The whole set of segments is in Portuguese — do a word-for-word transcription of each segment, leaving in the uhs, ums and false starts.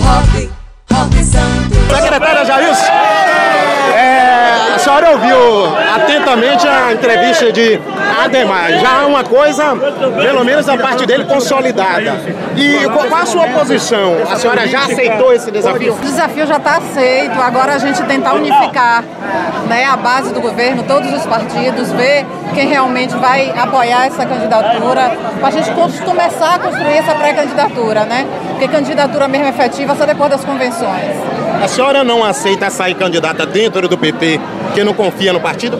Rock, Rock Santos. Secretária Jailson, é, a senhora ouviu atentamente a entrevista de Ademar. Já há uma coisa, pelo menos da parte dele, consolidada. E qual a sua posição? A senhora já aceitou esse desafio? O desafio já está aceito. Agora a gente tentar unificar, né, a base do governo, todos os partidos, ver quem realmente vai apoiar essa candidatura, para a gente começar a construir essa pré-candidatura, né? Porque candidatura mesmo efetiva só depois das convenções. A senhora não aceita sair candidata dentro do P T, que não confia no partido?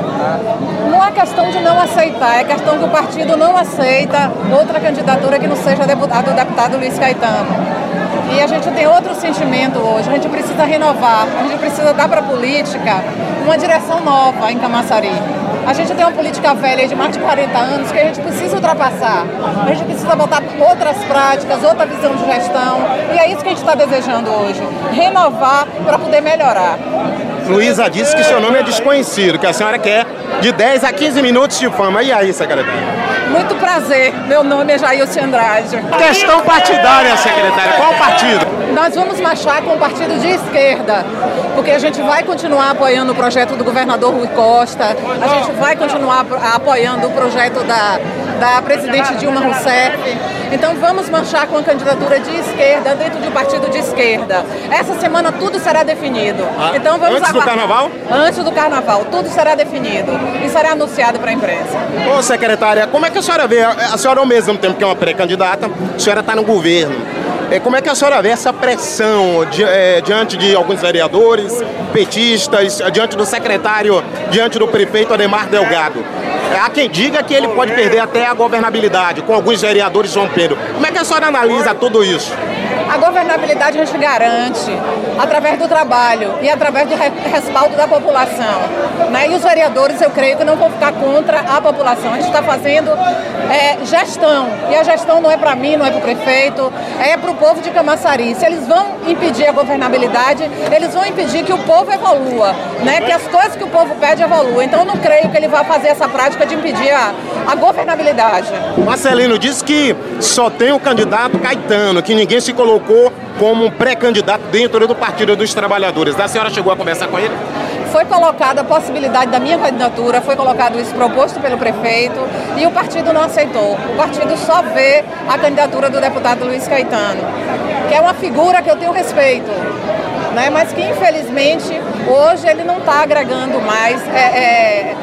Não é questão de não aceitar, é questão que o partido não aceita outra candidatura que não seja deputado, o deputado Luiz Caetano. E a gente tem outro sentimento hoje, a gente precisa renovar, a gente precisa dar para a política uma direção nova em Camaçari. A gente tem uma política velha de mais de quarenta anos que a gente precisa ultrapassar. A gente precisa botar outras práticas, outra visão de gestão. E é isso que a gente está desejando hoje. Renovar para poder melhorar. Luísa disse que seu nome é desconhecido, que a senhora quer de dez a quinze minutos de fama. E aí, secretária? Muito prazer. Meu nome é Jailson Andrade. Questão partidária, secretária. Qual o partido? Nós vamos marchar com o partido de esquerda, porque a gente vai continuar apoiando o projeto do governador Rui Costa, a gente vai continuar apoiando o projeto da, da presidente Dilma Rousseff. Então vamos marchar com a candidatura de esquerda dentro de um partido de esquerda. Essa semana tudo será definido. Ah, então vamos antes aguardar. do carnaval? Antes do carnaval, tudo será definido e será anunciado para a imprensa. Ô, secretária, como é que a senhora vê? A senhora, ao mesmo tempo que é uma pré-candidata, a senhora está no governo. Como é que a senhora vê essa pressão di, é, diante de alguns vereadores, petistas, diante do secretário, diante do prefeito Ademar Delgado? Há quem diga que ele pode perder até a governabilidade, com alguns vereadores rompendo. Como é que a senhora analisa tudo isso? A governabilidade a gente garante através do trabalho e através do respaldo da população, né? E os vereadores, eu creio que não vão ficar contra a população. A gente está fazendo é, gestão, e a gestão não é para mim, não é para o prefeito, é para o povo de Camaçari. Se eles vão impedir a governabilidade, eles vão impedir que o povo evolua, né? Que as coisas que o povo pede evoluam. Então eu não creio que ele vá fazer essa prática de impedir a, a governabilidade. Marcelino disse que só tem o candidato Caetano, que ninguém se colocou como um pré-candidato dentro do Partido dos Trabalhadores. A senhora chegou a conversar com ele? Foi colocada a possibilidade da minha candidatura, foi colocado isso proposto pelo prefeito e o partido não aceitou. O partido só vê a candidatura do deputado Luiz Caetano, que é uma figura que eu tenho respeito, né? Mas que infelizmente hoje ele não está agregando mais é, é,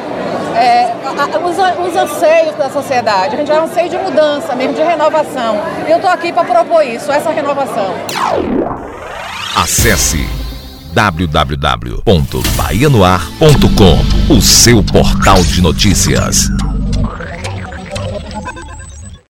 é, os, os anseios da sociedade. A gente é um anseio de mudança mesmo, de renovação. E eu estou aqui para propor isso, essa renovação. Acesse w w w ponto bahia no ar ponto com, o seu portal de notícias.